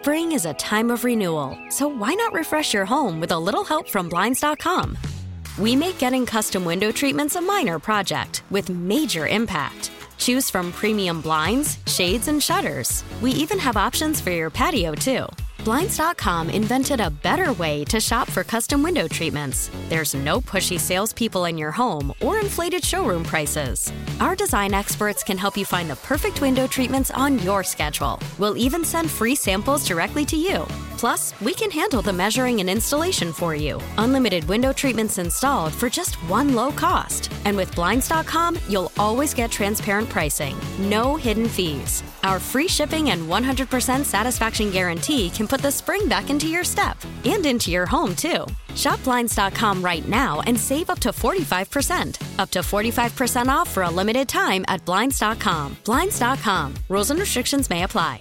Spring is a time of renewal, so why not refresh your home with a little help from Blinds.com? We make getting custom window treatments a minor project with major impact. Choose from premium blinds, shades, and shutters. We even have options for your patio, too. Blinds.com invented a better way to shop for custom window treatments. There's no pushy salespeople in your home or inflated showroom prices. Our design experts can help you find the perfect window treatments on your schedule. We'll even send free samples directly to you. Plus, we can handle the measuring and installation for you. Unlimited window treatments installed for just one low cost. And with Blinds.com, you'll always get transparent pricing. No hidden fees. Our free shipping and 100% satisfaction guarantee can put the spring back into your step and into your home, too. Shop Blinds.com right now and save up to 45%. Up to 45% off for a limited time at Blinds.com. Blinds.com. Rules and restrictions may apply.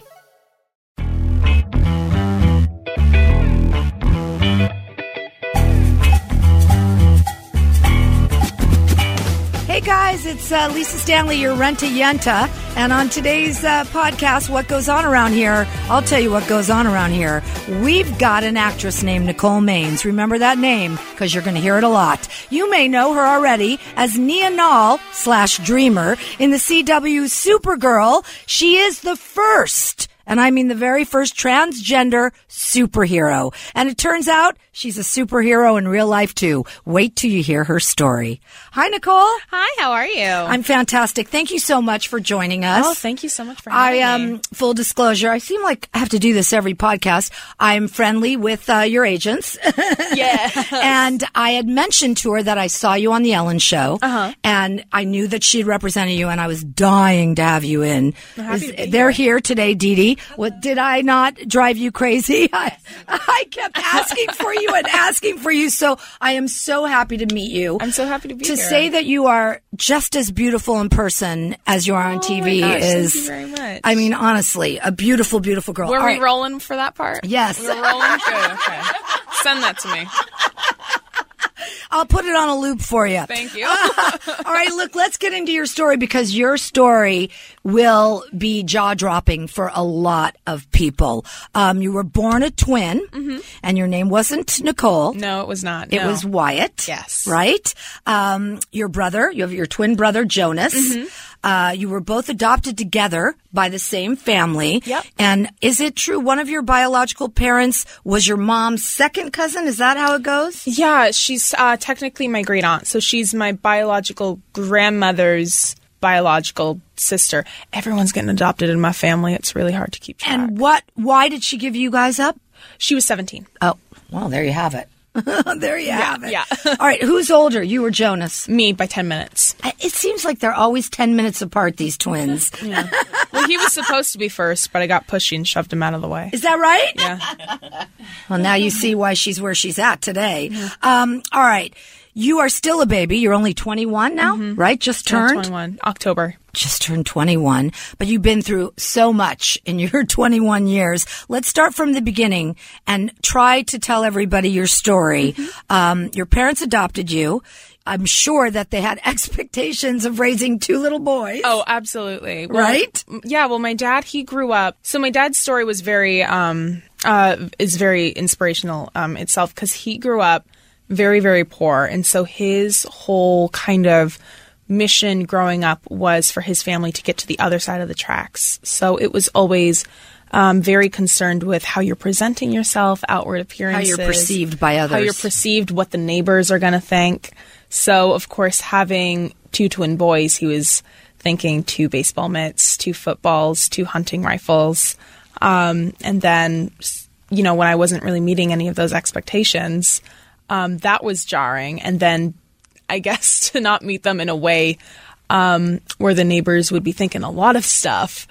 Hey guys, it's Lisa Stanley, your Renta-Yenta, and on today's podcast, What Goes On Around Here, I'll tell you what goes on around here. We've got an actress named Nicole Maines. Remember that name, because you're going to hear it a lot. You may know her already as Nia Nall / Dreamer in the CW Supergirl. She is the first, and I mean the very first transgender superhero. And it turns out she's a superhero in real life, too. Wait till you hear her story. Hi, Nicole. Hi, how are you? I'm fantastic. Thank you so much for joining us. Oh, thank you so much for having me. Full disclosure, I seem like I have to do this every podcast. I'm friendly with your agents. Yeah. And I had mentioned to her that I saw you on the Ellen Show. Uh-huh. And I knew that she'd represented you, and I was dying to have you in. They're here today, Dee Dee. What, did I not drive you crazy? I kept asking for you and asking for you. So I am so happy to meet you. I'm so happy to be here. To say that you are just as beautiful in person as you are on TV is, thank you very much. I mean, honestly, a beautiful, beautiful girl. Were we rolling for that part? Yes. We're rolling? Good, okay. Send that to me. I'll put it on a loop for you. Thank you. All right, look, let's get into your story, because your story will be jaw-dropping for a lot of people. You were born a twin, and your name wasn't Nicole. No, it was not. It was Wyatt. Yes. Right? Your brother, you have your twin brother, Jonas. You were both adopted together by the same family. Yep. And is it true one of your biological parents was your mom's second cousin? Is that how it goes? Yeah, she's technically my great aunt. So she's my biological grandmother's biological sister. Everyone's getting adopted in my family. It's really hard to keep track. And why did she give you guys up? She was 17. Oh, well, there you have it. There you have it. Yeah. All right, who's older, you or Jonas? Me, by 10 minutes. It seems like they're always 10 minutes apart, these twins. Yeah. Well, he was supposed to be first, but I got pushy and shoved him out of the way. Is that right? Yeah. Well, now you see why she's where she's at today. All right. You are still a baby. You're only 21 now, right? Just turned? 21. October. Just turned 21. But you've been through so much in your 21 years. Let's start from the beginning and try to tell everybody your story. Your parents adopted you. I'm sure that they had expectations of raising two little boys. Oh, absolutely. Well, right? Yeah. Well, my dad, he grew up. So my dad's story was very inspirational itself, because he grew up very, very poor. And so his whole kind of mission growing up was for his family to get to the other side of the tracks. So it was always very concerned with how you're presenting yourself, outward appearances. How you're perceived by others. How you're perceived, what the neighbors are going to think. So, of course, having two twin boys, he was thinking 2 baseball mitts, 2 footballs, 2 hunting rifles. And then, you know, when I wasn't really meeting any of those expectations, that was jarring. And then I guess to not meet them in a way where the neighbors would be thinking a lot of stuff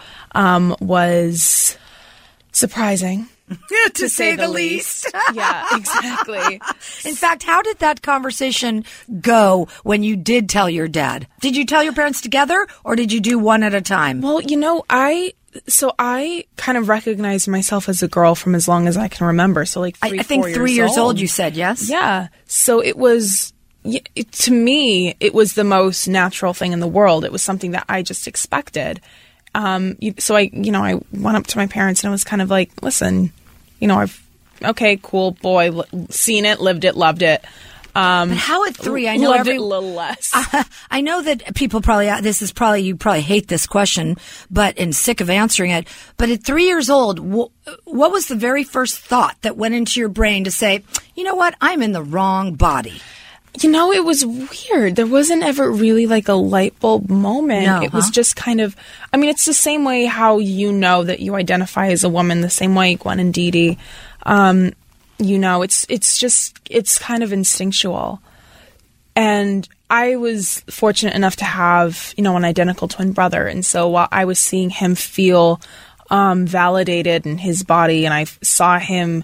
was surprising. to say the least. Yeah, exactly. In fact, how did that conversation go when you did tell your dad? Did you tell your parents together, or did you do one at a time? Well, you know, I kind of recognized myself as a girl from as long as I can remember. So like I think 3 years old, you said, yes? Yeah. So it was, to me, it was the most natural thing in the world. It was something that I just expected. So I went up to my parents and I was kind of like, listen, okay, cool, boy, seen it, lived it, loved it. But how at 3? I know loved it a little less. I know that people you probably hate this question, and sick of answering it. But at 3 years old, what was the very first thought that went into your brain to say, you know what, I'm in the wrong body? It was weird. There wasn't ever really like a light bulb moment. No, it was just kind of, it's the same way how that you identify as a woman, the same way Gwen and Dee Dee. It's kind of instinctual. And I was fortunate enough to have, an identical twin brother. And so while I was seeing him feel validated in his body, and I saw him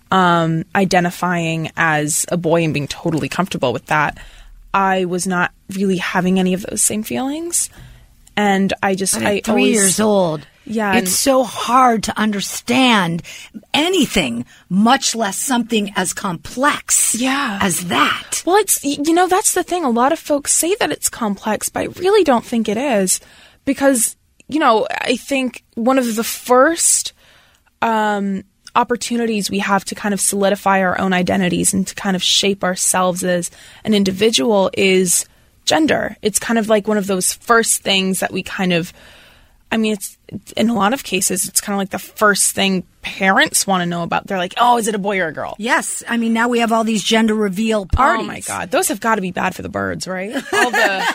identifying as a boy and being totally comfortable with that, I was not really having any of those same feelings. And At 3 years old. Yeah. It's so hard to understand anything, much less something as complex as that. Well, it's, that's the thing. A lot of folks say that it's complex, but I really don't think it is. Because, I think one of the first opportunities we have to kind of solidify our own identities and to kind of shape ourselves as an individual is gender. It's kind of like one of those first things that we kind of, it's in a lot of cases, it's kind of like the first thing parents want to know about. They're like, oh, is it a boy or a girl? Yes. Now we have all these gender reveal parties. Oh, my God. Those have got to be bad for the birds, right? All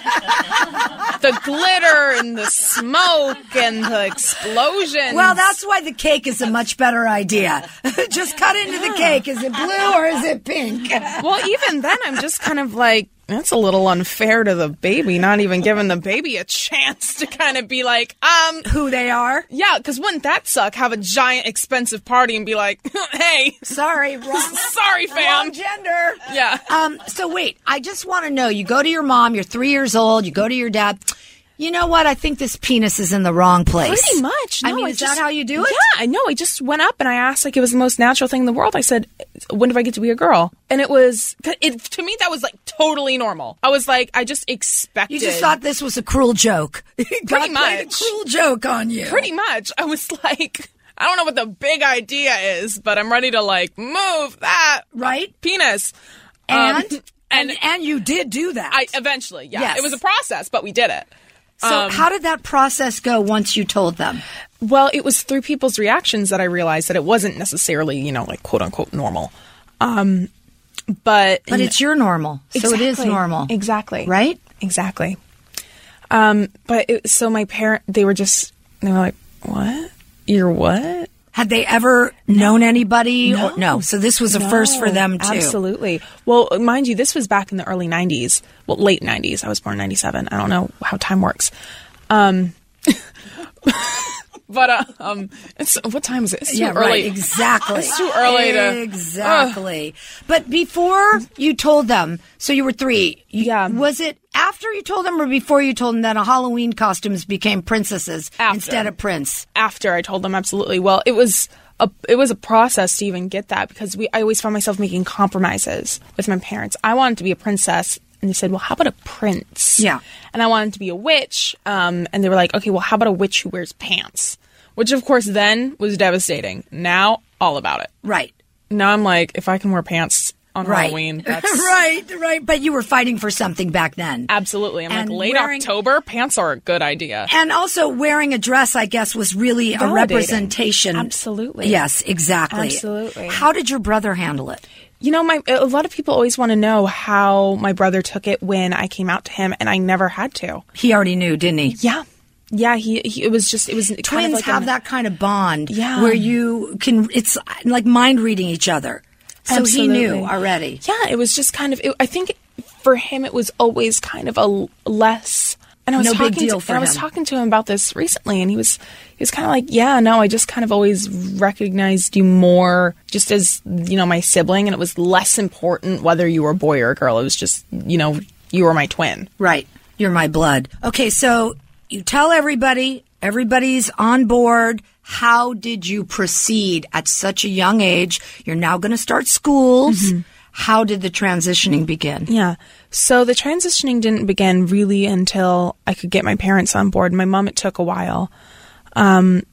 the glitter and the smoke and the explosions. Well, that's why the cake is a much better idea. Just cut into the cake. Is it blue or is it pink? Well, even then, I'm just kind of like, that's a little unfair to the baby, not even giving the baby a chance to kind of be like, who they are? Yeah, because wouldn't that suck? Have a giant expensive party and be like, hey. Sorry, wrong. Sorry, fam. Wrong gender. Yeah. So wait, I just want to know, you go to your mom, you're 3 years old, you go to your dad. You know what? I think this penis is in the wrong place. Pretty much. No, is that how you do it? Yeah, I know. I just went up and I asked, like, it was the most natural thing in the world. I said, when do I get to be a girl? And to me, that was like totally normal. I was like, I just expected. You just thought this was a cruel joke. Pretty much. Played a cruel joke on you. Pretty much. I was like, I don't know what the big idea is, but I'm ready to like move that penis. And you did do that. Eventually, yeah. Yes. It was a process, but we did it. So how did that process go once you told them? Well, it was through people's reactions that I realized that it wasn't necessarily, like quote unquote normal. But it's your normal. Exactly, so it is normal. Exactly. Right? Exactly. So my parents, they were like, what? You're what? Had they ever known anybody? No. So this was a first for them, too. Absolutely. Well, mind you, this was back in the early 90s. Well, late 90s. I was born in 97. I don't know how time works. But what time is it? It's too early. Right, exactly. It's too early to... Exactly. But before you told them, so you were 3. Was it after you told them or before you told them that Halloween costumes became princesses instead of prince? After I told them, absolutely. Well, it was a process to even get that because I always found myself making compromises with my parents. I wanted to be a princess. And they said, well, how about a prince? Yeah. And I wanted to be a witch. And they were like, okay, well, how about a witch who wears pants? Which, of course, then was devastating. Now, all about it. Right. Now I'm like, if I can wear pants on Halloween, that's... Right. But you were fighting for something back then. Absolutely. I'm like, late October, pants are a good idea. And also wearing a dress, I guess, was really a representation. Absolutely. Yes, exactly. Absolutely. How did your brother handle it? A lot of people always want to know how my brother took it when I came out to him, and I never had to. He already knew, didn't he? Yeah. Yeah, it was Twins kind of like have that kind of bond where you can, it's like mind reading each other. So Absolutely. He knew already. Yeah, it was just kind of, I think for him it was always kind of a less... And I was big deal for him. I was talking to him about this recently, and he was kind of like, yeah, no, I just kind of always recognized you more just as, my sibling, and it was less important whether you were a boy or a girl. It was just, you were my twin. Right. You're my blood. Okay, so you tell everybody's on board. How did you proceed at such a young age? You're now going to start schools. Mm-hmm. How did the transitioning begin? Yeah. So the transitioning didn't begin really until I could get my parents on board. My mom, it took a while.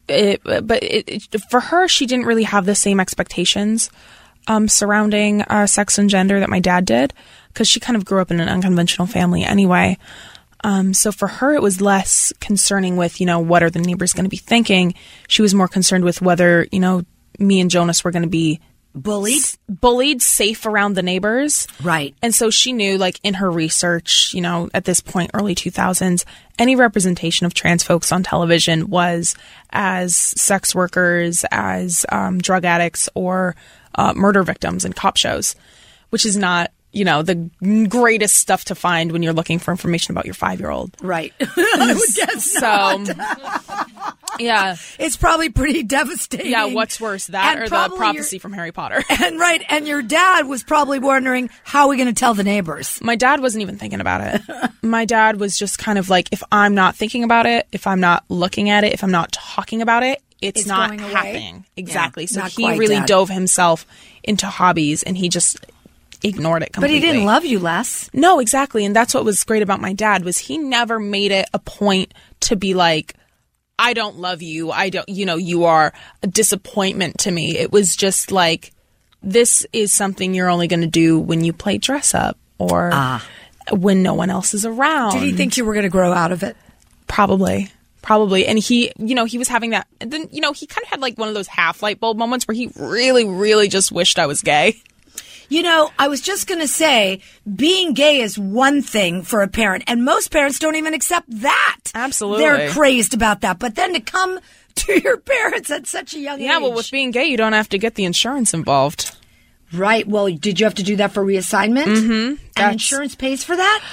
for her, she didn't really have the same expectations surrounding sex and gender that my dad did, because she kind of grew up in an unconventional family anyway. So for her, it was less concerning with, what are the neighbors going to be thinking? She was more concerned with whether, me and Jonas were going to be bullied, safe around the neighbors. Right. And so she knew, like, in her research, at this point, early 2000s, any representation of trans folks on television was as sex workers, as drug addicts, or murder victims in cop shows, which is not, the greatest stuff to find when you're looking for information about your 5-year-old. Right. I would guess not. Yeah. It's probably pretty devastating. Yeah, what's worse, that or the prophecy from Harry Potter? And your dad was probably wondering, how are we going to tell the neighbors? My dad wasn't even thinking about it. My dad was just kind of like, if I'm not thinking about it, if I'm not looking at it, if I'm not talking about it, it's not happening. Exactly. Yeah, so he really dove himself into hobbies, and he just ignored it completely. But he didn't love you less. No, exactly. And that's what was great about my dad, was he never made it a point to be like, I don't love you. I don't, you are a disappointment to me. It was just like, this is something you're only going to do when you play dress up or when no one else is around. Did he think you were going to grow out of it? Probably. And he, he was having that. And then, he kind of had like one of those half light bulb moments where he really, really just wished I was gay. I was just going to say, being gay is one thing for a parent, and most parents don't even accept that. Absolutely. They're crazed about that. But then to come to your parents at such a young age. Yeah, well, with being gay, you don't have to get the insurance involved. Right. Well, did you have to do that for reassignment? Mm-hmm. And insurance pays for that?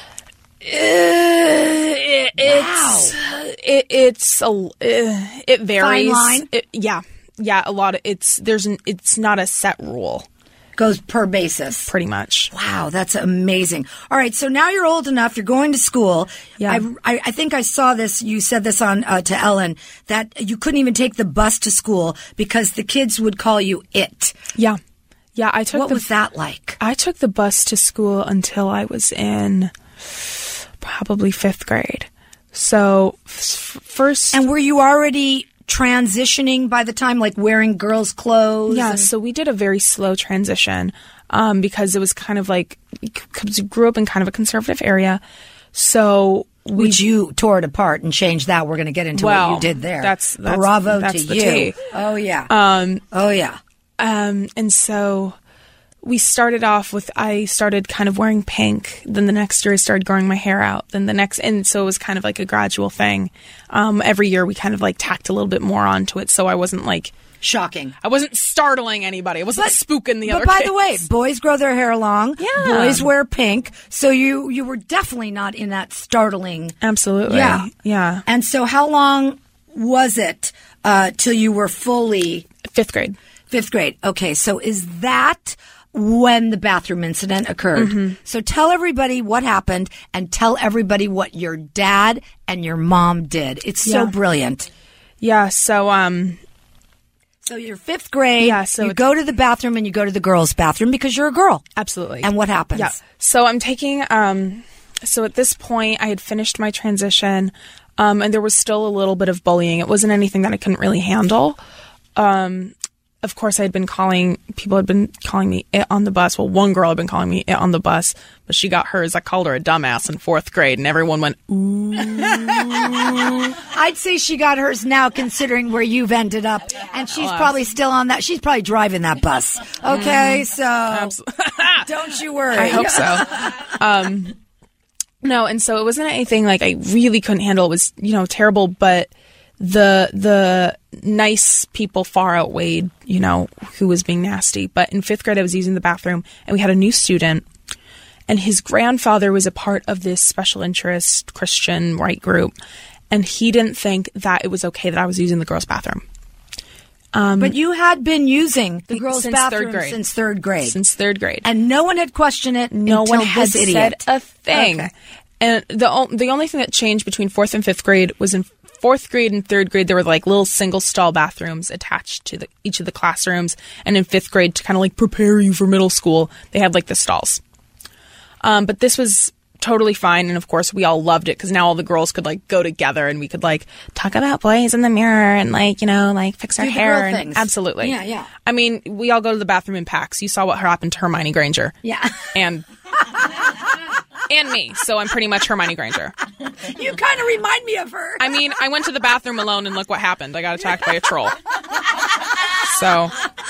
It varies. Fine line? Yeah, a lot of it's not a set rule. Goes per basis. Pretty much. Wow, that's amazing. All right, so now you're old enough, you're going to school. Yeah. I think I saw this, you said this on to Ellen, that you couldn't even take the bus to school because the kids would call you it. Yeah. Yeah, What was that like? I took the bus to school until I was in probably 5th grade. So first... And were you already transitioning by the time, like wearing girls' clothes? Yeah, so we did a very slow transition because it was kind of like, because we grew up in kind of a conservative area. So which you tore it apart and changed that. We're going to get into what you did there. That's Bravo that's to the you. tea. Oh, yeah. And so we started off with, I started kind of wearing pink. Then the next year I started growing my hair out. Then and so it was kind of like a gradual thing. Every year we kind of like tacked a little bit more onto it. So I wasn't like shocking. I wasn't startling anybody. I wasn't spooking the other kids. But by the way, boys grow their hair long. Yeah. Boys wear pink. So you were definitely not in that startling. Absolutely. Yeah. And so how long was it till you were fully... 5th grade. 5th grade. Okay. So is that when the bathroom incident occurred? Mm-hmm. So tell everybody what happened and tell everybody what your dad and your mom did. It's so brilliant. Yeah. So you're 5th grade. Yeah. So you go to the bathroom and you go to the girls' bathroom because you're a girl. Absolutely. And what happens? Yeah. So I'm taking, so at this point I had finished my transition, and there was still a little bit of bullying. It wasn't anything that I couldn't really handle. Of course, people had been calling me it on the bus. Well, one girl had been calling me it on the bus, but she got hers. I called her a dumbass in 4th grade, and everyone went, ooh. I'd say she got hers now, considering where you've ended up. And she's probably still on that. She's probably driving that bus. Okay, so don't you worry. I hope so. No, and so it wasn't anything like I really couldn't handle. It was, terrible, but the nice people far outweighed, who was being nasty. But in 5th grade, I was using the bathroom, and we had a new student, and his grandfather was a part of this special interest Christian right group, and he didn't think that it was okay that I was using the girls' bathroom. But you had been using the girls' since bathroom 3rd grade. Since 3rd grade. Since 3rd grade. And no one had questioned it. No one had said a thing. Okay. And the only thing that changed between 4th and 5th grade was in 4th grade and 3rd grade, there were like little single stall bathrooms attached to each of the classrooms. And in 5th grade, to kind of like prepare you for middle school, they had like the stalls. But this was totally fine. And of course, we all loved it because now all the girls could like go together and we could like talk about boys in the mirror and like, you know, like fix our hair. And things. Absolutely. Yeah, yeah. I mean, we all go to the bathroom in packs. You saw what happened to Hermione Granger. Yeah. And me. So I'm pretty much Hermione Granger. You kind of remind me of her. I mean, I went to the bathroom alone and look what happened. I got attacked by a troll. So.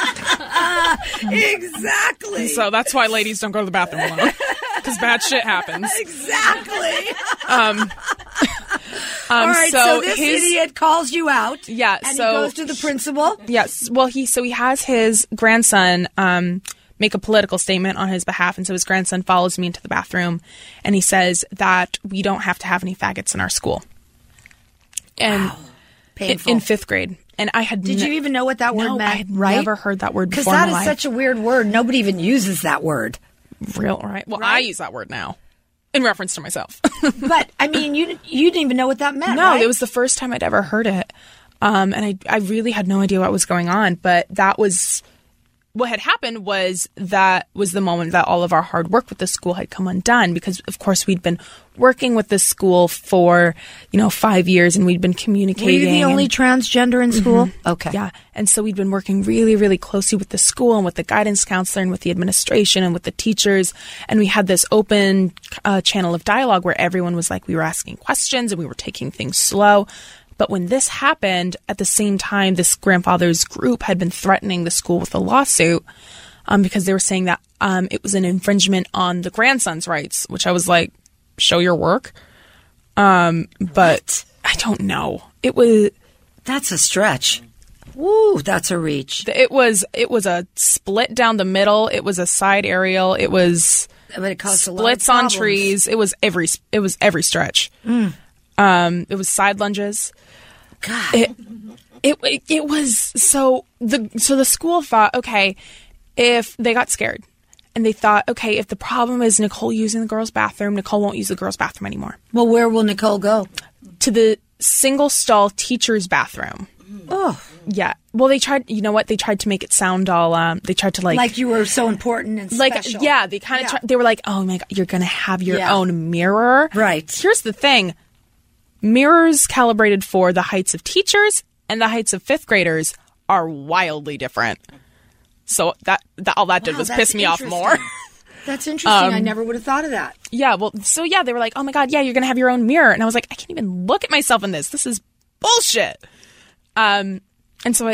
Exactly. So that's why ladies don't go to the bathroom alone. Because bad shit happens. Exactly. All right, so this idiot calls you out. Yeah, and so he goes to the principal. Yes. Well, he has his grandson make a political statement on his behalf, and so his grandson follows me into the bathroom, and he says that we don't have to have any faggots in our school. And wow. Painful. In 5th grade. And I had Did you even know what that word meant? I had right? never heard that word before. Because that in my is life. such a weird word. Nobody even uses that word. Real, right? Well, right? I use that word now in reference to myself. But, I mean, you didn't even know what that meant, No, right? it was the first time I'd ever heard it. And I really had no idea what was going on. But that was... What had happened was that was the moment that all of our hard work with the school had come undone because, of course, we'd been working with the school for, 5 years and we'd been communicating. Were you the only transgender in school? Mm-hmm. Okay. Yeah. And so we'd been working really, really closely with the school and with the guidance counselor and with the administration and with the teachers. And we had this open channel of dialogue where everyone was like, we were asking questions and we were taking things slow. But when this happened, at the same time, this grandfather's group had been threatening the school with a lawsuit because they were saying that it was an infringement on the grandson's rights, which I was like, show your work. But I don't know. It was... That's a stretch. Woo, that's a reach. It was a split down the middle. It was a side aerial. It was it caused splits a lot of on trees. It was every stretch. It was side lunges. God. It was so the school thought, okay, if they got scared and they thought, okay, if the problem is Nicole using the girls' bathroom, Nicole won't use the girls' bathroom anymore. Well, where will Nicole go? To the single stall teacher's bathroom. Oh. Yeah. Well, they tried, you know what? They tried to make it sound all, they tried to like you were so important and special. Yeah, they kind of they were like, oh my God, you're going to have your own mirror. Right. Here's the thing. Mirrors calibrated for the heights of teachers and the heights of 5th graders are wildly different. So that all that did was piss me off more. That's interesting. I never would have thought of that. Yeah. Well, so yeah, they were like, oh my God, yeah, you're going to have your own mirror. And I was like, I can't even look at myself in this. This is bullshit. And so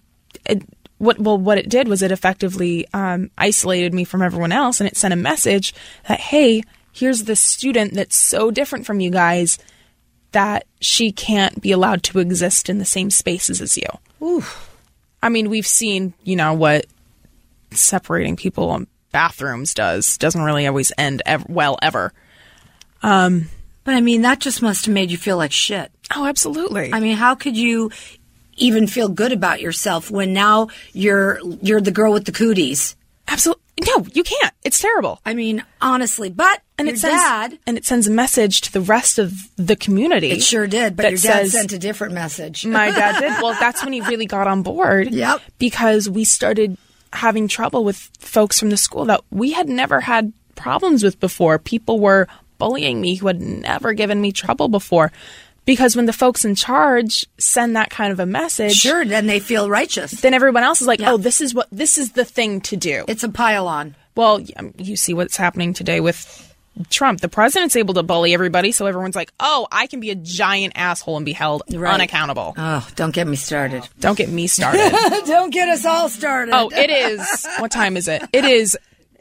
what it did was it effectively isolated me from everyone else, and it sent a message that, hey, here's this student that's so different from you guys that she can't be allowed to exist in the same spaces as you. Oof. I mean, we've seen, what separating people in bathrooms doesn't really always end well ever. But I mean, that just must have made you feel like shit. Oh, absolutely. I mean, how could you even feel good about yourself when now you're the girl with the cooties? Absolutely. No, you can't. It's terrible. I mean, honestly, but and it sends a message to the rest of the community. It sure did, but your dad sent a different message. My dad did. Well, that's when he really got on board. Yep. Because we started having trouble with folks from the school that we had never had problems with before. People were bullying me who had never given me trouble before. Because when the folks in charge send that kind of a message... Sure, then they feel righteous. Then everyone else is like, oh, this is the thing to do. It's a pile-on. Well, you see what's happening today with Trump. The president's able to bully everybody, so everyone's like, oh, I can be a giant asshole and be held unaccountable. Oh, don't get me started. Don't get me started. Don't get us all started. Oh, it is... What time is it? It is...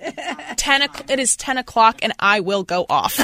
10 o'clock and I will go off.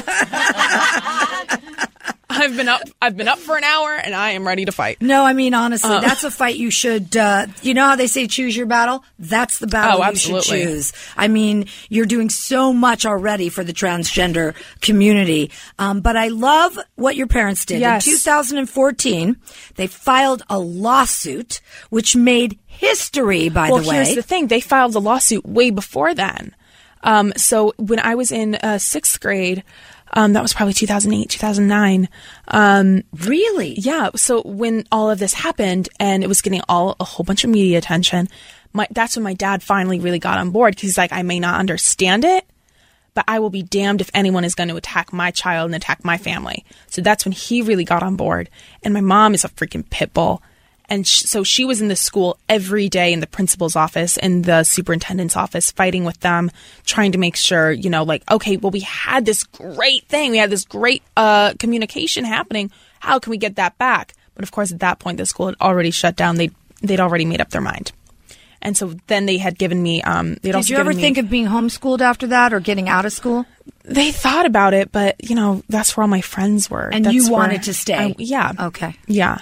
I've been up for an hour and I am ready to fight. No, I mean, honestly, that's a fight you should, you know how they say choose your battle? That's the battle you should choose. I mean, you're doing so much already for the transgender community. But I love what your parents did. Yes. In 2014, they filed a lawsuit, which made history, by the way. Well, here's the thing. They filed the lawsuit way before then. So when I was in 6th grade, that was probably 2008, 2009. Really? Yeah. So when all of this happened and it was getting a whole bunch of media attention, that's when my dad finally really got on board because he's like, I may not understand it, but I will be damned if anyone is going to attack my child and attack my family. So that's when he really got on board. And my mom is a freaking pit bull. And so she was in the school every day in the principal's office and the superintendent's office, fighting with them, trying to make sure, like, okay, well, we had this great thing. We had this great communication happening. How can we get that back? But of course, at that point, the school had already shut down. They'd already made up their mind. And so then they had given me, Did you ever think of being homeschooled after that or getting out of school? They thought about it, but, that's where all my friends were. And you wanted to stay? Yeah. Okay. Yeah.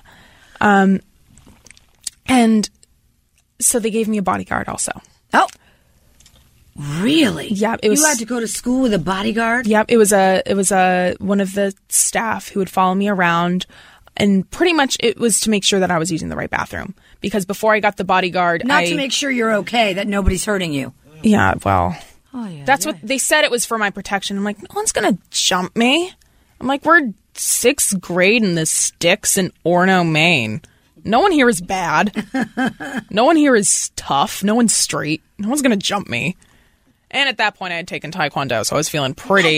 And so they gave me a bodyguard also. Oh, really? Yeah. It was. You had to go to school with a bodyguard? Yep. It was one of the staff who would follow me around. And pretty much it was to make sure that I was using the right bathroom. Because before I got the bodyguard, Not to make sure you're okay, that nobody's hurting you. Yeah, well, that's what they said. It was for my protection. I'm like, no one's going to jump me. I'm like, we're 6th grade in the sticks in Orono, Maine. No one here is bad. No one here is tough. No one's straight. No one's going to jump me. And at that point, I had taken Taekwondo, so I was feeling pretty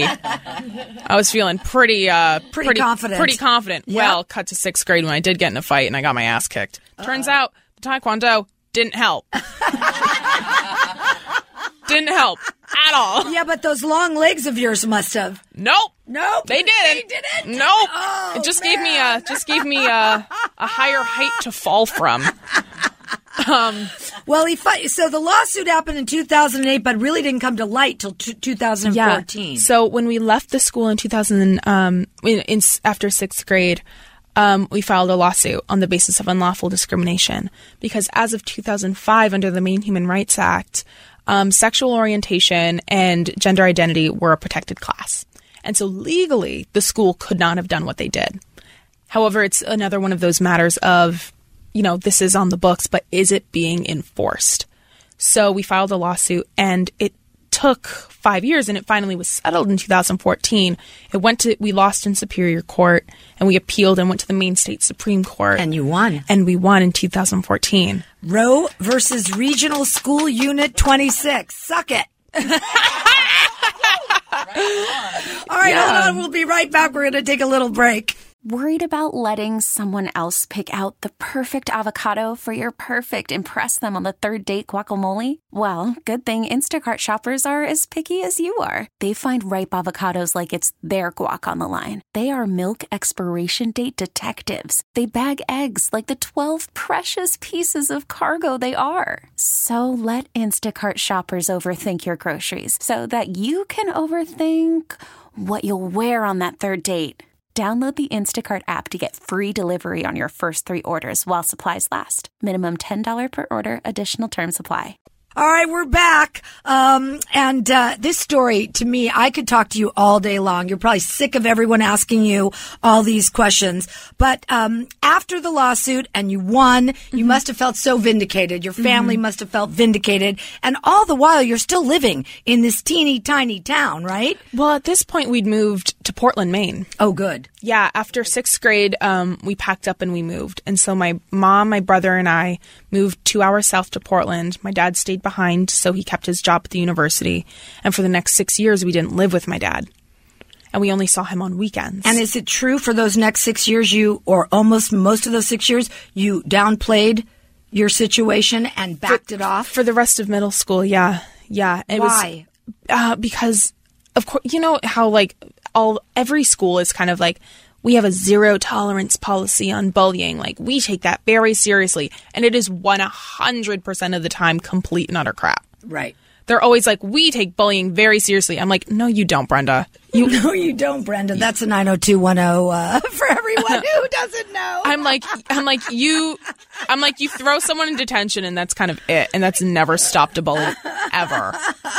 confident. Pretty confident. Yep. Well, cut to 6th grade when I did get in a fight and I got my ass kicked. Turns out the Taekwondo didn't help. Didn't help at all. Yeah, but those long legs of yours must have. Nope. They didn't. They didn't? Nope. Oh, it just gave me a higher height to fall from. Well, so the lawsuit happened in 2008, but really didn't come to light till 2014. Yeah. So when we left the school in 2000, after 6th grade, we filed a lawsuit on the basis of unlawful discrimination because as of 2005, under the Maine Human Rights Act, sexual orientation and gender identity were a protected class. And so legally, the school could not have done what they did. However, it's another one of those matters of, this is on the books, but is it being enforced? So we filed a lawsuit and it took 5 years and it finally was settled in 2014. We lost in Superior Court and we appealed and went to the Maine State Supreme Court. And you won. And we won in 2014. Roe versus Regional School Unit 26. Suck it. All right, hold on. We'll be right back. We're going to take a little break. Worried about letting someone else pick out the perfect avocado for your perfect impress them on the third date guacamole? Well, good thing Instacart shoppers are as picky as you are. They find ripe avocados like it's their guac on the line. They are milk expiration date detectives. They bag eggs like the 12 precious pieces of cargo they are. So let Instacart shoppers overthink your groceries so that you can overthink what you'll wear on that third date. Download the Instacart app to get free delivery on your first 3 orders while supplies last. Minimum $10 per order. Additional terms apply. All right, we're back. And this story, to me, I could talk to you all day long. You're probably sick of everyone asking you all these questions. But after the lawsuit and you won, you must have felt so vindicated. Your family must have felt vindicated. And all the while, you're still living in this teeny tiny town, right? Well, at this point, we'd moved to Portland, Maine. Oh, good. Yeah, after 6th grade, we packed up and we moved. And so my mom, my brother, and I moved 2 hours south to Portland. My dad stayed behind, so he kept his job at the university. And for the next 6 years, we didn't live with my dad. And we only saw him on weekends. And is it true for those next 6 years, or almost most of those 6 years, you downplayed your situation and backed it off? For the rest of middle school, yeah. Yeah. Why? Because, of course, you know how, every school is kind of like, we have a 0 tolerance policy on bullying. Like, we take that very seriously. And it is 100% of the time complete and utter crap. Right. They're always like, we take bullying very seriously. I'm like, no, you don't, Brenda. No, you don't, Brenda. That's a 90210 for everyone who doesn't know. I'm like, you throw someone in detention and that's kind of it. And that's never stopped a bully ever.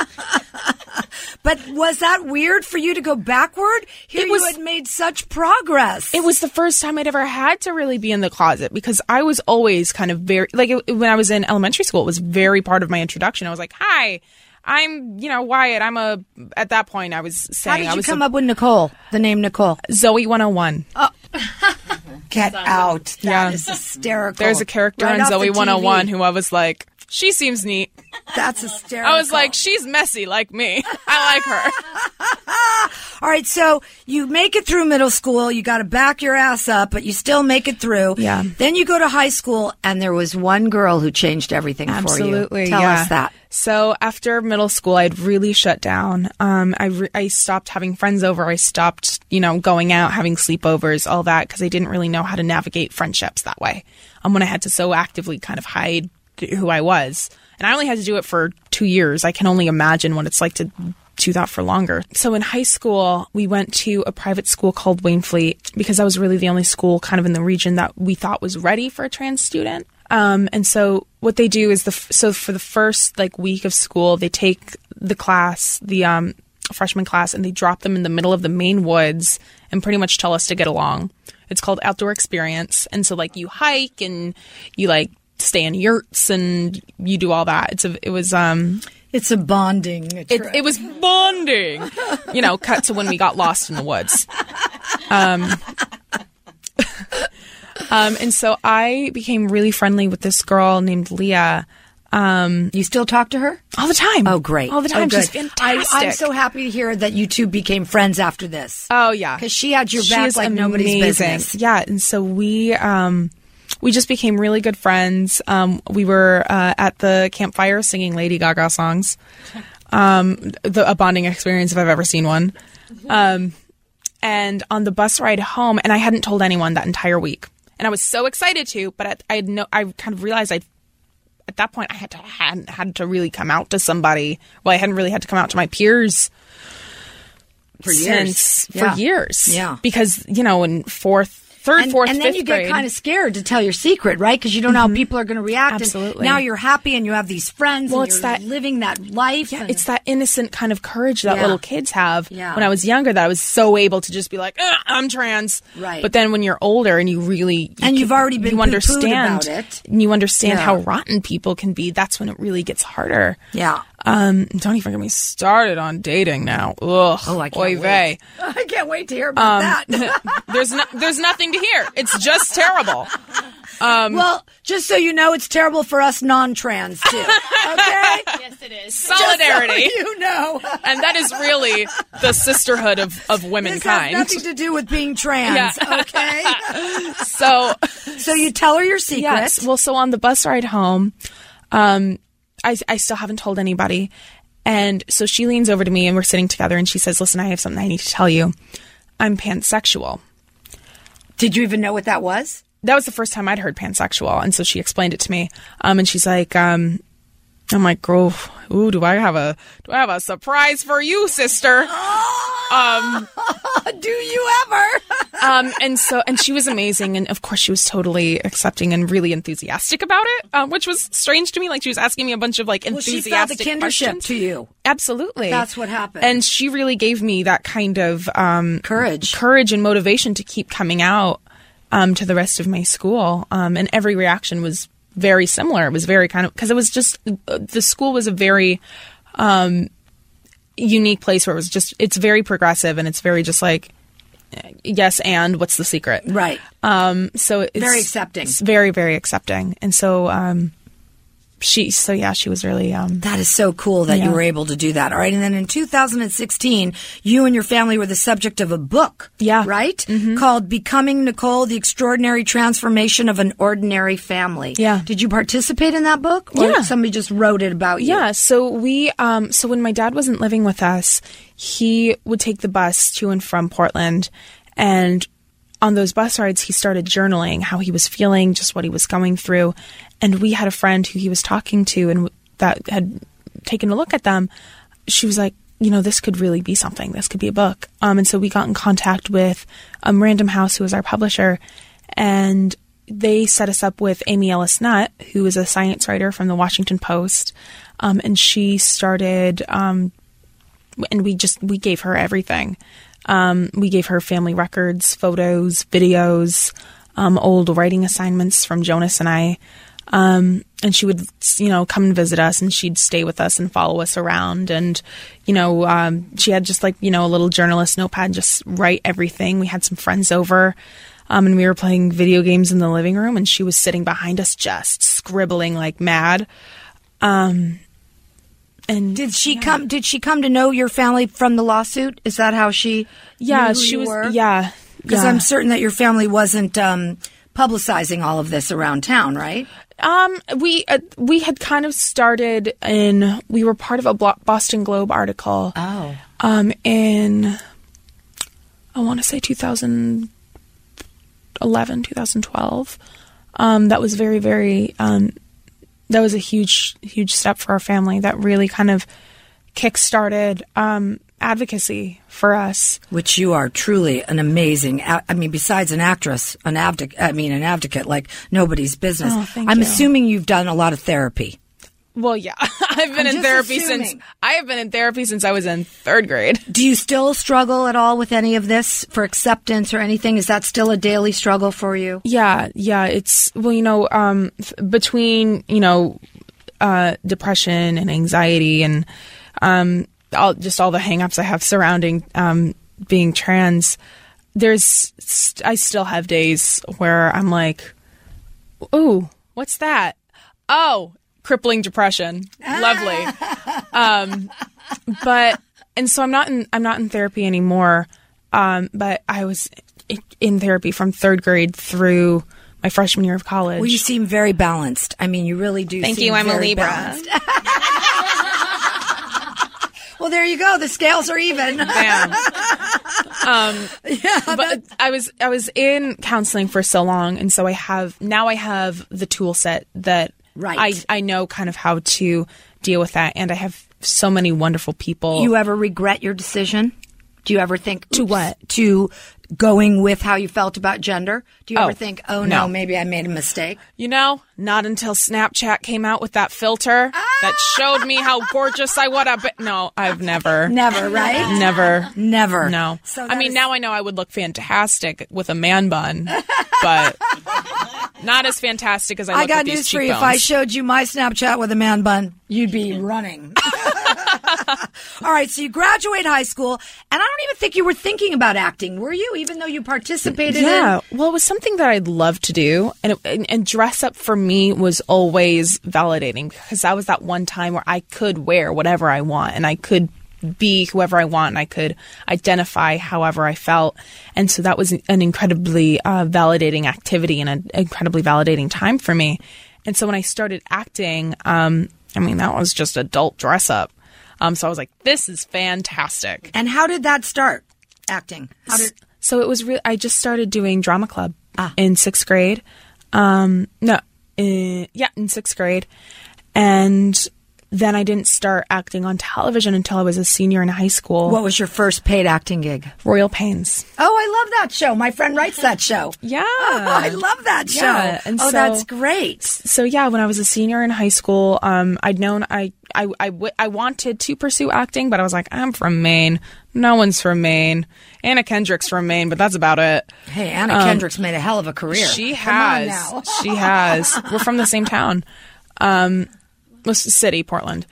But was that weird for you to go backward? You had made such progress. It was the first time I'd ever had to really be in the closet because I was always kind of very, when I was in elementary school, it was very part of my introduction. I was like, hi, I'm, Wyatt. At that point I was saying. How did you come up with Nicole, the name Nicole? Zoe 101. Oh. Get out. That is hysterical. There's a character in Zoe 101 who I was like, she seems neat. That's hysterical. I was like, she's messy like me. I like her. All right, so you make it through middle school. You got to back your ass up, but you still make it through. Yeah. Then you go to high school, and there was one girl who changed everything Absolutely, for you. Tell us that. So after middle school, I'd really shut down. I stopped having friends over. I stopped, going out, having sleepovers, all that, because I didn't really know how to navigate friendships that way. When I had to so actively kind of hide who I was. And I only had to do it for 2 years. I can only imagine what it's like to do that for longer. So in high school, we went to a private school called Waynfleet because that was really the only school kind of in the region that we thought was ready for a trans student. And so what they do is for the first week of school, they take the class, the freshman class, and they drop them in the middle of the Maine woods and pretty much tell us to get along. It's called Outdoor Experience. And so you hike and you stay in yurts and you do all that. It's a bonding trip. It was bonding. Cut to when we got lost in the woods. And so I became really friendly with this girl named Leah. You still talk to her? All the time. Oh, great. All the time. Good. She's fantastic. I'm so happy to hear that you two became friends after this. Oh, yeah. Because she had your back like nobody's business. Yeah, and so we just became really good friends. We were at the campfire singing Lady Gaga songs. A bonding experience if I've ever seen one. And on the bus ride home, and I hadn't told anyone that entire week. And I was so excited to, but I kind of realized at that point I hadn't had to really come out to somebody. Well, I hadn't really had to come out to my peers for years. Yeah. Because, in third, fourth, and then fifth you grade. get kind of scared to tell your secret, right? Because you don't know how people are going to react. Absolutely. And now you're happy and you have these friends. Well, and it's you're that living that life. Yeah, it's that innocent kind of courage that little kids have. Yeah. When I was younger, that I was so able to just be like, I'm trans. Right. But then when you're older and you've already been understand about it. And you understand how rotten people can be. That's when it really gets harder. Yeah. Don't even get me started on dating now. Ugh. Oh, I can't wait. I can't wait to hear about that. There's nothing to hear. It's just terrible. Well, just so you know, it's terrible for us non-trans too. Okay? Yes, it is. Solidarity. Just so you know. And that is really the sisterhood of womankind. This has nothing to do with being trans, okay? So you tell her your secret. Yes. Well, so on the bus ride home, I still haven't told anybody. And so she leans over to me and we're sitting together and she says, listen, I have something I need to tell you. I'm pansexual. Did you even know what that was? That was the first time I'd heard pansexual. And so she explained it to me. And she's like, I'm like, girl, ooh, do I have a surprise for you, sister? Do you ever? And she was amazing. And of course she was totally accepting and really enthusiastic about it, which was strange to me. Like she was asking me a bunch of enthusiastic she felt the kindership questions. to you. Absolutely. That's what happened. And she really gave me that kind of, courage and motivation to keep coming out, to the rest of my school. And every reaction was very similar. It was very because it was just, the school was a very, unique place where it's very progressive and it's very just yes, and what's the secret? Right. So it's very accepting. It's very, very accepting. And so, she was really, that is so cool that you were able to do that. All right. And then in 2016, you and your family were the subject of a book. Yeah. Right? Mm-hmm. Called Becoming Nicole, The Extraordinary Transformation of an Ordinary Family. Yeah. Did you participate in that book? Or somebody just wrote it about you? Yeah. So so when my dad wasn't living with us, he would take the bus to and from Portland, and on those bus rides, he started journaling how he was feeling, just what he was going through. And we had a friend who he was talking to and that had taken a look at them. She was like, this could really be something. This could be a book. And so we got in contact with Random House, who was our publisher, and they set us up with Amy Ellis Nutt, who is a science writer from the Washington Post. And she started, and we gave her everything. We gave her family records, photos, videos, old writing assignments from Jonas and I. And she would, come and visit us, and she'd stay with us and follow us around. And, she had just a little journalist notepad, just write everything. We had some friends over, and we were playing video games in the living room, and she was sitting behind us just scribbling like mad. And Did she come to know your family from the lawsuit? Is that how she? Yeah, knew who she you was. were? Yeah, Because I'm certain that your family wasn't publicizing all of this around town, right? We had kind of started we were part of a Boston Globe article. Oh. In I want to say 2011, 2012. That was very, very. That was a huge step for our family. That really kind of kickstarted advocacy for us. Which you are truly an amazing. I mean, besides an actress, an advocate like nobody's business. Oh, thank I'm you. assuming you've done a lot of therapy. Well, yeah, I have been in therapy since I was in third grade. Do you still struggle at all with any of this for acceptance or anything? Is that still a daily struggle for you? Yeah. It's, well, between, depression and anxiety and all the hang-ups I have surrounding being trans, I still have days where I'm like, ooh, what's that? Oh, crippling depression. Lovely. So I'm not in therapy anymore. But I was in therapy from third grade through my freshman year of college. Well, you seem very balanced. I mean, you really do. Thank seem you. I'm a very Libra. balanced. Well, there you go. The scales are even. Bam. But I was in counseling for so long, and so I have the tool set that right. I know kind of how to deal with that, and I have so many wonderful people. You ever regret your decision? Do you ever think To what? To going with how you felt about gender? Do you ever think, oh no, no. maybe I made a mistake? Not until Snapchat came out with that filter that showed me how gorgeous I would have been. No, I've never. Never, right? Never. No. So now I know I would look fantastic with a man bun, but not as fantastic as I look got with these news for you. cheekbones. If I showed you my Snapchat with a man bun, you'd be running. All right, so you graduate high school, and I don't even think you were thinking about acting, were you? Even though you participated Yeah, well, it was something that I'd love to do, and dress up for me was always validating because that was that one time where I could wear whatever I want, and I could be whoever I want, and I could identify however I felt, and so that was an incredibly validating activity and an incredibly validating time for me. And so when I started acting, that was just adult dress up. So I was like, this is fantastic. And how did that start, acting? So it was I just started doing drama club in sixth grade. In sixth grade. And then I didn't start acting on television until I was a senior in high school. What was your first paid acting gig? Royal Pains. Oh, I love that show. My friend writes that show. Yeah. Oh, I love that show. Yeah, and so that's great. So yeah, when I was a senior in high school, I'd known I wanted to pursue acting, but I was like, I'm from Maine. No one's from Maine. Anna Kendrick's from Maine, but that's about it. Hey, Anna Kendrick's made a hell of a career. She Come on has. now. She has. We're from the same town. City, Portland.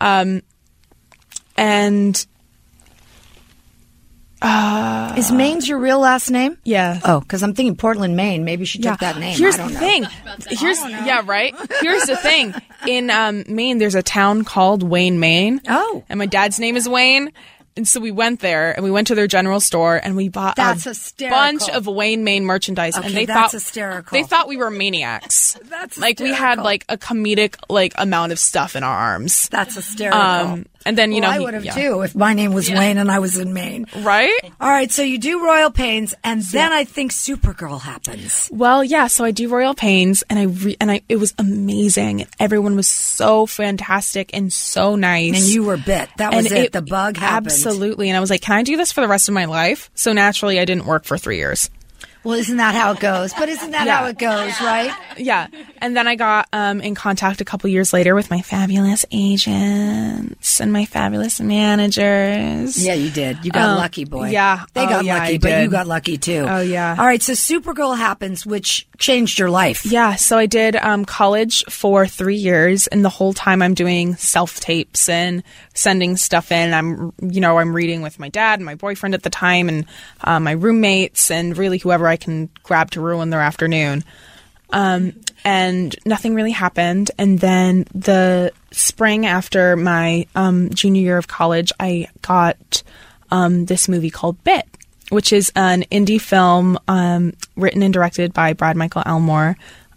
Is Maine's your real last name? Yeah. Oh, because I'm thinking Portland, Maine. Maybe she took that name. Here's I don't the know. thing. Right? Here's the thing. In Maine, there's a town called Wayne, Maine. Oh. And my dad's name is Wayne. And so we went there, and we went to their general store, and we bought That's a hysterical. bunch of Wayne, Maine merchandise. Okay, and they that's thought hysterical. They thought we were maniacs. That's like we had like a comedic amount of stuff in our arms. That's hysterical. And then I would have too if my name was Wayne and I was in Maine. Right? All right, so you do Royal Pains, and then I think Supergirl happens. Well, yeah. So I do Royal Pains, and it was amazing. Everyone was so fantastic and so nice. And you were bit. That was it. The bug happened. Absolutely. And I was like, can I do this for the rest of my life? So naturally, I didn't work for 3 years. Well, isn't that how it goes? But isn't that how it goes, right? Yeah. And then I got in contact a couple years later with my fabulous agents and my fabulous managers. Yeah, you did. You got lucky, boy. Yeah. They got lucky, but you got lucky too. Oh, yeah. All right, so Supergirl happens, which changed your life. Yeah. So I did college for 3 years, and the whole time I'm doing self-tapes and sending stuff in. I'm reading with my dad and my boyfriend at the time and my roommates and really whoever I can grab to ruin their afternoon. And nothing really happened. And then the spring after my junior year of college, I got this movie called Bit, which is an indie film written and directed by Brad Michael Elmore.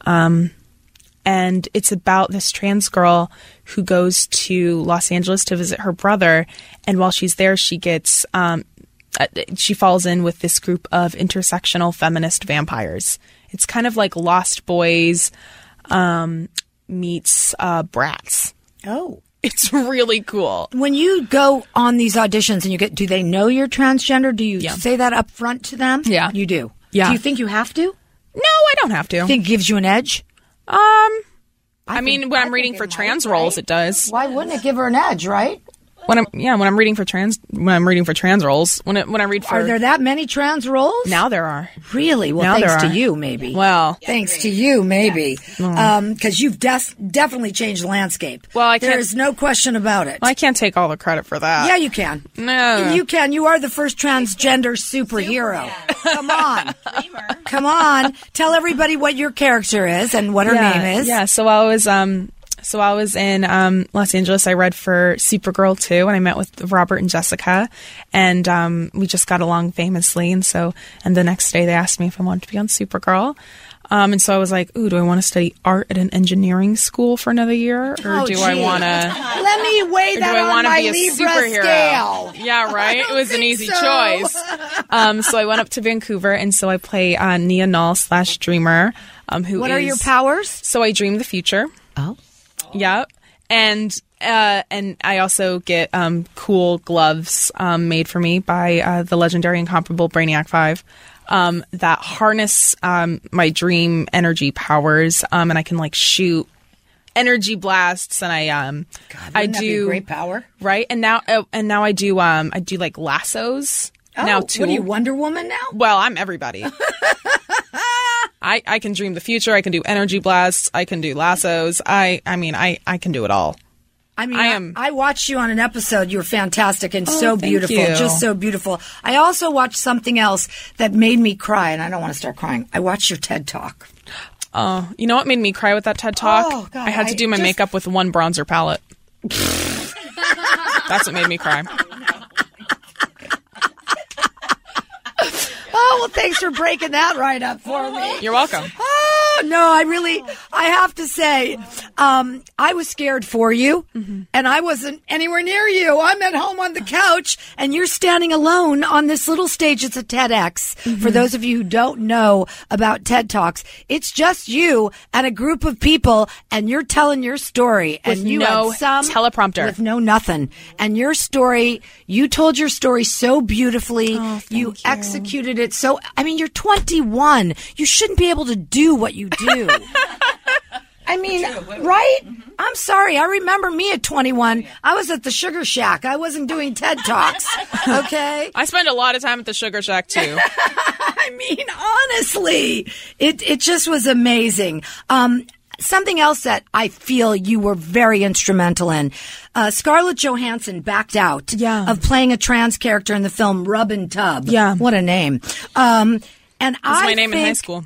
And it's about this trans girl who goes to Los Angeles to visit her brother. And while she's there, she gets she falls in with this group of intersectional feminist vampires. It's kind of like Lost Boys meets Bratz. Oh. It's really cool. When you go on these auditions and do they know you're transgender? Do you say that up front to them? Yeah. You do? Yeah. Do you think you have to? No, I don't have to. You think it gives you an edge? I mean, when I'm reading for trans roles, it does. Why wouldn't it give her an edge, right? When I'm reading for trans roles, when I read for... Are there that many trans roles? Now there are. Really? Well, now thanks to you, maybe. Well. Thanks to you, maybe. Because you've definitely changed the landscape. Well, There's no question about it. Well, I can't take all the credit for that. Yeah, you can. No. You can. You are the first transgender superhero. Come on. Come on. Tell everybody what your character is and what her name is. Yeah, so I was in Los Angeles. I read for Supergirl 2, and I met with Robert and Jessica, and we just got along famously. And the next day they asked me if I wanted to be on Supergirl. And so I was like, ooh, do I want to study art at an engineering school for another year? Or do I want to... Let me weigh that on my Libra scale. Yeah, right? It was an easy choice. So I went up to Vancouver, and so I play Nia Null / Dreamer. What are your powers? So I dream the future. Oh. Yeah. And I also get cool gloves made for me by the legendary incomparable Brainiac 5 that harness my dream energy powers, and I can like shoot energy blasts, and I do that be great power, right? And now I do like lassos. Oh, now too. What are you, Wonder Woman now? Well, I'm everybody. I can dream the future. I can do energy blasts. I can do lassos. I can do it all. I watched you on an episode. You were fantastic and so beautiful. You. Just so beautiful. I also watched something else that made me cry, and I don't want to start crying. I watched your TED Talk. Oh, you know what made me cry with that TED Talk? Oh, God, I had to do my makeup with one bronzer palette. That's what made me cry. Oh, well, thanks for breaking that right up for me. You're welcome. Oh, no, I have to say, I was scared for you, and I wasn't anywhere near you. I'm at home on the couch, and you're standing alone on this little stage. It's a TEDx. For those of you who don't know about TED Talks, it's just you and a group of people, and you're telling your story. With and you no had some teleprompter. With no nothing. And your story, you told your story so beautifully. Oh, you executed it so, you're 21. You shouldn't be able to do what you do. Right? I'm sorry. I remember me at 21. I was at the Sugar Shack. I wasn't doing TED Talks. Okay? I spend a lot of time at the Sugar Shack, too. Honestly, it just was amazing. Something else that I feel you were very instrumental in. Scarlett Johansson backed out of playing a trans character in the film Rub and Tub. Yeah. What a name. That's my name in high school.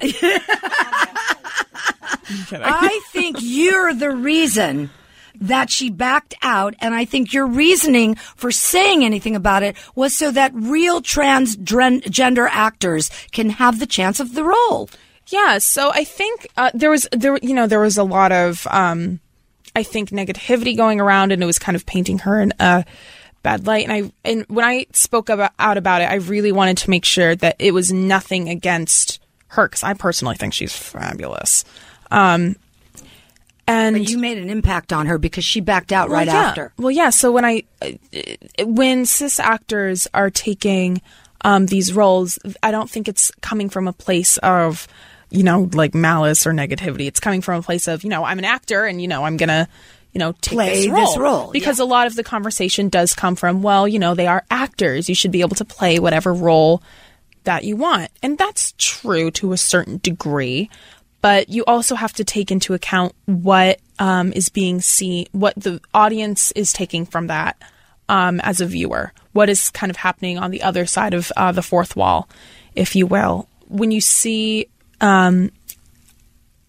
I think you're the reason that she backed out, and I think your reasoning for saying anything about it was so that real transgender actors can have the chance of the role. Yeah, so I think there was a lot of I think negativity going around, and it was kind of painting her in a bad light. And when I spoke out about it, I really wanted to make sure that it was nothing against her, because I personally think she's fabulous. But you made an impact on her because she backed out after. Well, yeah. So when cis actors are taking these roles, I don't think it's coming from a place of, like malice or negativity. It's coming from a place of, I'm an actor and, I'm going to, take play this role. Because a lot of the conversation does come from, well, they are actors. You should be able to play whatever role that you want. And that's true to a certain degree. But you also have to take into account what is being seen, what the audience is taking from that as a viewer. What is kind of happening on the other side of the fourth wall, if you will. When you see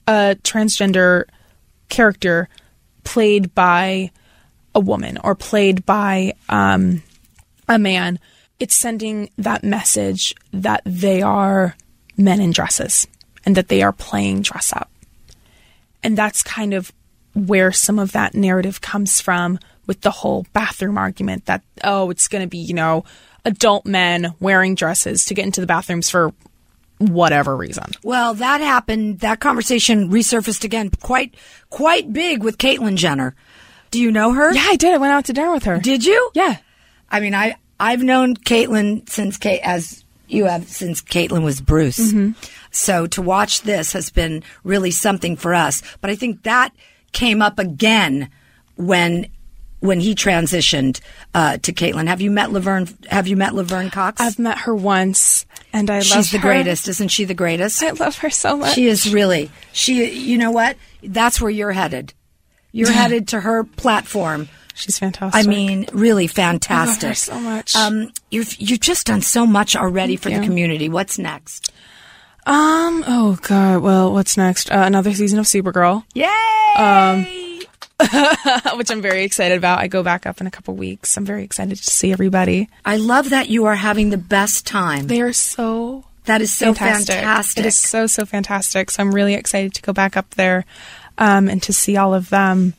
a transgender character played by a woman or played by a man, it's sending that message that they are men in dresses and that they are playing dress up. And that's kind of where some of that narrative comes from with the whole bathroom argument that, it's going to be, adult men wearing dresses to get into the bathrooms for whatever reason. Well, that happened. That conversation resurfaced again quite big with Caitlyn Jenner. Do you know her? Yeah, I did. I went out to dinner with her. Did you? Yeah. I mean, I've known Caitlyn since Caitlyn was Bruce. Mm-hmm. So to watch this has been really something for us. But I think that came up again when he transitioned to Caitlyn. Have you met Laverne Cox? I've met her once, and I love her. She's the greatest. Isn't she the greatest? I love her so much. She is really. You know what? That's where you're headed. You're headed to her platform. She's fantastic. I mean, really fantastic. I love her so much. You've just done so much already for the community. What's next? Oh God. Well, what's next? Another season of Supergirl. Yay! Which I'm very excited about. I go back up in a couple weeks. I'm very excited to see everybody. I love that you are having the best time. They are so. That is so fantastic. It is so fantastic. So I'm really excited to go back up there, and to see all of them.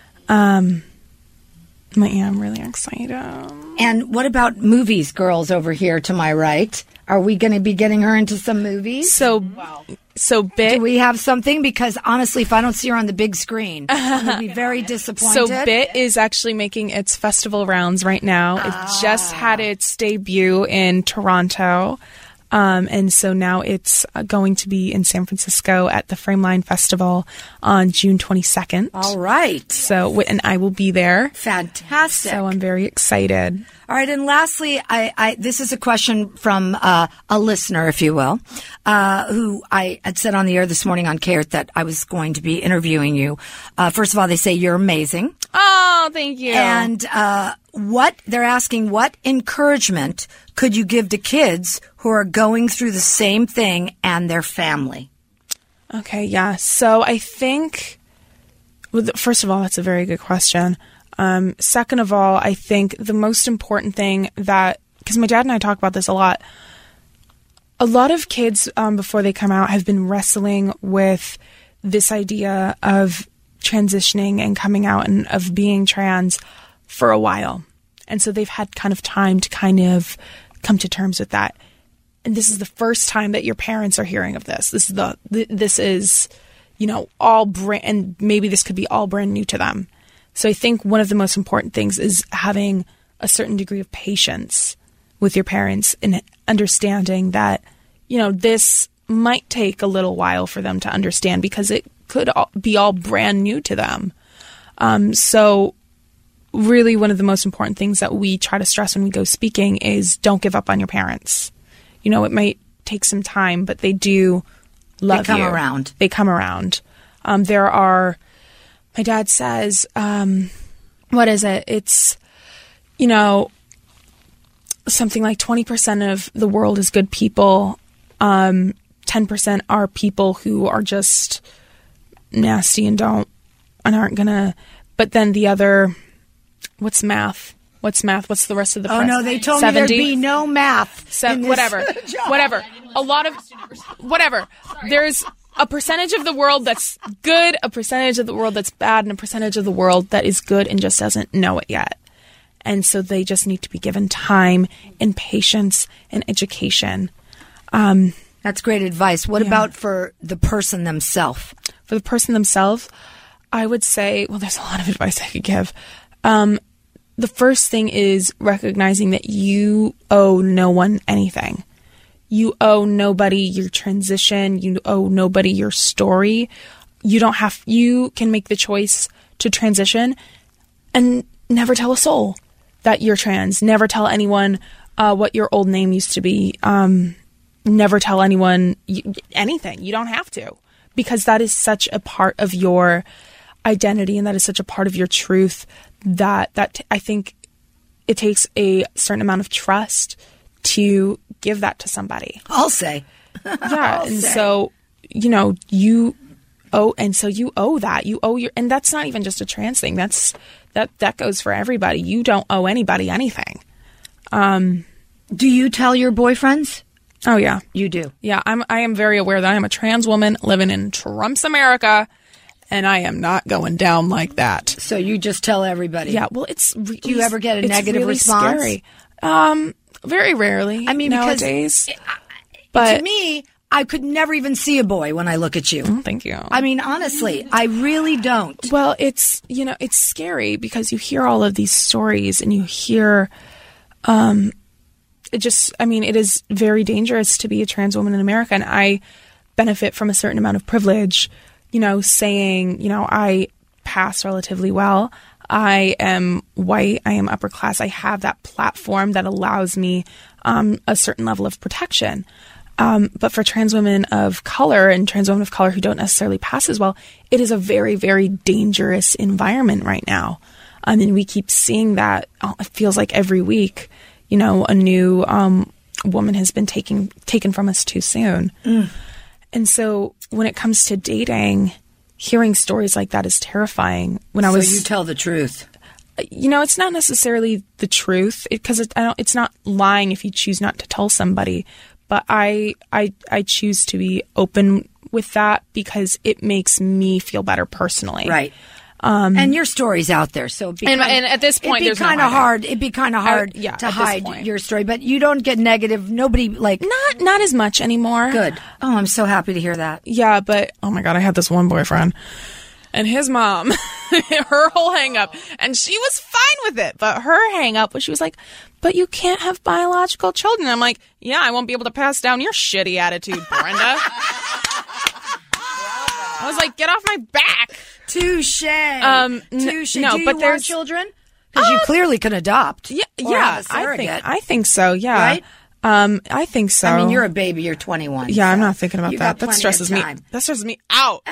But yeah, I'm really excited. And what about movies, girls over here to my right? Are we going to be getting her into some movies? So Bit. Do we have something? Because honestly, if I don't see her on the big screen, I'm going to be very disappointed. So Bit is actually making its festival rounds right now. It just had its debut in Toronto. And so now it's going to be in San Francisco at the Frameline Festival on June 22nd. All right. So, and I will be there. Fantastic. So I'm very excited. All right. And lastly, this is a question from a listener, if you will, who I had said on the air this morning on CARE that I was going to be interviewing you. First of all, they say you're amazing. Oh, thank you. And they're asking, what encouragement could you give to kids who are going through the same thing and their family? Okay, yeah. So I think, first of all, that's a very good question. Second of all, I think the most important thing because my dad and I talk about this a lot of kids before they come out have been wrestling with this idea of transitioning and coming out and of being trans for a while. And so they've had kind of time to kind of come to terms with that. And this is the first time that your parents are hearing of this. This is, all brand, and maybe this could be all brand new to them. So I think one of the most important things is having a certain degree of patience with your parents and understanding that, this might take a little while for them to understand because it could be all brand new to them. So really one of the most important things that we try to stress when we go speaking is don't give up on your parents. It might take some time, but they do love you. They come around. They come around. My dad says, what is it? It's, something like 20% of the world is good people. 10% are people who are just nasty and aren't gonna, but then the other, what's math? What's the rest of the Oh, no, they told 70? Me there'd be no math. Whatever. A lot of, whatever. There's a percentage of the world that's good, a percentage of the world that's bad, and a percentage of the world that is good and just doesn't know it yet. And so they just need to be given time and patience and education. That's great advice. What about for the person themselves? For the person themselves, I would say, well, there's a lot of advice I could give. The first thing is recognizing that you owe no one anything. You owe nobody your transition. You owe nobody your story. You can make the choice to transition and never tell a soul that you're trans. Never tell anyone what your old name used to be. Never tell anyone anything. You don't have to, because that is such a part of your identity and that is such a part of your truth that I think it takes a certain amount of trust to give that to somebody. I'll say. Yeah. So, you owe that. You owe and that's not even just a trans thing. That goes for everybody. You don't owe anybody anything. Do you tell your boyfriends? Oh yeah, you do. Yeah, I am very aware that I am a trans woman living in Trump's America, and I am not going down like that. So you just tell everybody. Yeah. Well, do you ever get a negative really response? Scary. Very rarely. I mean, nowadays. But to me, I could never even see a boy when I look at you. Oh, thank you. I mean, honestly, I really don't. Well, it's scary because you hear all of these stories and you hear, it is very dangerous to be a trans woman in America. And I benefit from a certain amount of privilege, saying, I pass relatively well. I am white. I am upper class. I have that platform that allows me a certain level of protection. But for trans women of color and trans women of color who don't necessarily pass as well, it is a very, very dangerous environment right now. And we keep seeing that. It feels like every week, a new woman has been taken from us too soon. And so when it comes to dating, hearing stories like that is terrifying. So you tell the truth. It's not necessarily the truth because it's not lying if you choose not to tell somebody. But I choose to be open with that because it makes me feel better personally. Right. And your story's out there, so and at this point, it'd be kind of hard. It'd be kind of hard to hide your story, but you don't get negative. Nobody not as much anymore. Good. Oh, I'm so happy to hear that. Yeah, but oh my God, I had this one boyfriend, and his mom, her whole hang up, and she was fine with it, but her hang up was she was like, "But you can't have biological children." I'm like, "Yeah, I won't be able to pass down your shitty attitude, Brenda." I was like, "Get off my back." Touche. Touche. No, do but you there's want children? Because you clearly can adopt. Yeah, I think so. Yeah, right. I think so. I mean, you're a baby. You're 21. Yeah, I'm not thinking about that. That stresses me. That stresses me out.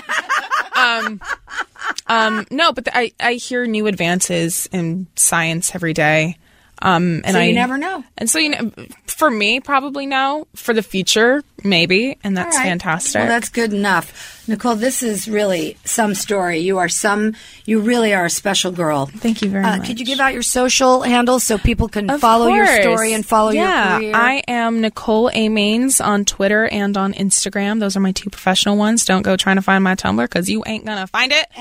No, but I hear new advances in science every day. And so you never know. And so, for me, probably no. For the future, maybe. And that's fantastic. Well, that's good enough. Nicole, this is really some story. You really are a special girl. Thank you very much. Could you give out your social handles so people can follow your story and follow your career? I am Nicole A. Maines on Twitter and on Instagram. Those are my two professional ones. Don't go trying to find my Tumblr because you ain't going to find it.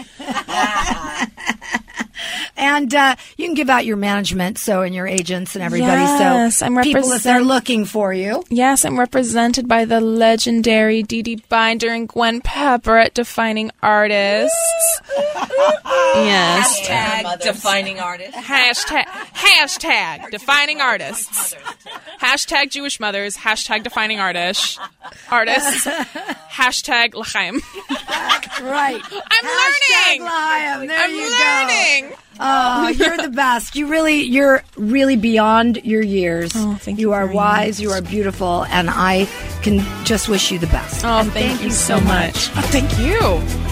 And you can give out your management, and your agents and everybody. Yes, so people, if they're looking for you. Yes, I'm represented by the legendary Dee Dee Binder and Gwen Pepper at Defining Artists. Yes. Hashtag Defining Artists. Hashtag Defining Artists. Hashtag Jewish Mothers. Hashtag Defining Artists. Hashtag L'chaim. Right. I'm learning. L'chaim. There I'm you learning. Go. Oh, you're the best. You're really beyond your years. Oh, thank you. You are wise. You are beautiful, and I can just wish you the best. Oh, thank you so much. Oh, thank you.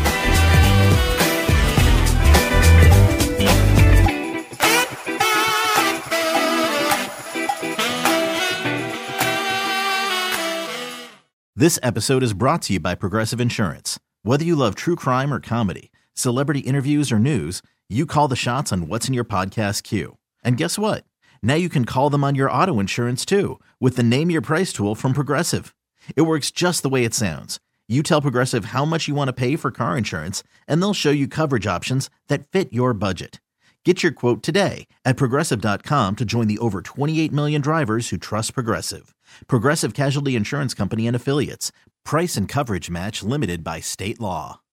This episode is brought to you by Progressive Insurance. Whether you love true crime or comedy, celebrity interviews or news, you call the shots on what's in your podcast queue. And guess what? Now you can call them on your auto insurance too with the Name Your Price tool from Progressive. It works just the way it sounds. You tell Progressive how much you want to pay for car insurance, and they'll show you coverage options that fit your budget. Get your quote today at Progressive.com to join the over 28 million drivers who trust Progressive. Progressive Casualty Insurance Company and Affiliates. Price and coverage match limited by state law.